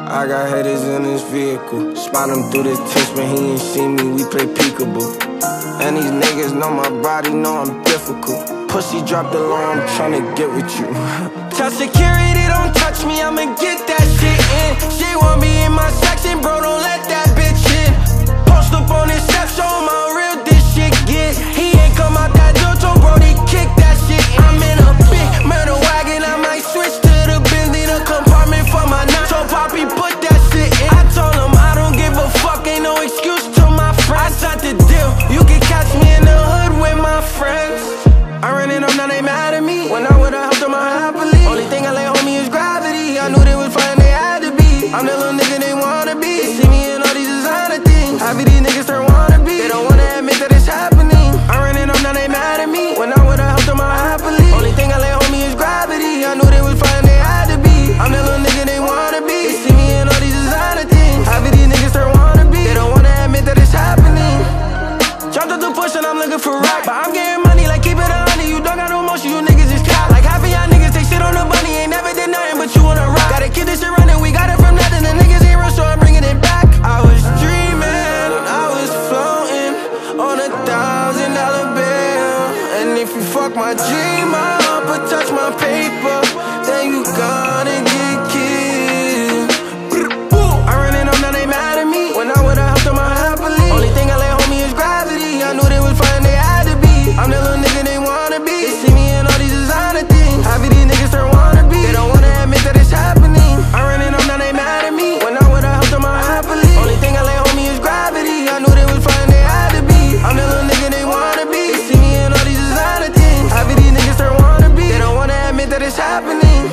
I got headers in this vehicle. Spot him through the tents when he ain't see me, we play peekaboo. And these niggas know my body, know I'm difficult. Pussy drop the low, I'm tryna get with you. Tell security don't touch me, I'ma get that shit in. She want me in my section, bro, don't let that bitch in. Post up on his step, show him how real this shit get. He ain't come out that door, told Brody kick that shit in. I'm in a big murder wagon, I might switch to the Bentley, the compartment for my nine. Told Poppy put that shit in. I told him I don't give a fuck, ain't no excuse to my friends. I signed the deal, you can catch me in the hood with my friends. I ran it up, now they mad at me. When I would've helped them out happily. Only thing I lay on me is gravity. I knew they was fine, they had to be. I'm the little nigga they wanna be. They see me in all these designer things. Half of these niggas turn wanna be. They don't wanna admit that it's happening. I ran it up, now they mad at me. When I would've helped them out happily. Only thing I lay on me is gravity. I knew they was fine, they had to be. I'm the little nigga they wanna be. They see me in all these designer things. Half of these niggas turn wanna be. They don't wanna admit that it's happening. Jumped up the push and I'm looking for rock, but I'm getting money like keep it a honey. You don't got no motion, you niggas is cap. Like half of y'all niggas take shit on the bunny, ain't never did nothing but you wanna rock. Gotta keep this shit running, we got it from nothing. The niggas ain't real, so I'm bringing it back. I was dreaming, I was floating on $1,000 bill. And if you fuck my dream up or touch my paper, then you gonna get killed. I ran it up, now they mad at me. When I would've helped them out happily. Only thing I lay on me is gravity. I knew they was fine, they had to be. I'm the little nigga they wanna be. They see me in all these designer things. Half of these niggas turn wanna be. They don't wanna admit that it's happening. I ran it up, now they mad at me. When I would've helped them out happily. Only thing I lay on me is gravity. I knew they was fine, they had to be. I'm the little nigga they wanna be. They see me in all these designer things. Half of these niggas turn wanna be. They don't wanna admit that it's happening.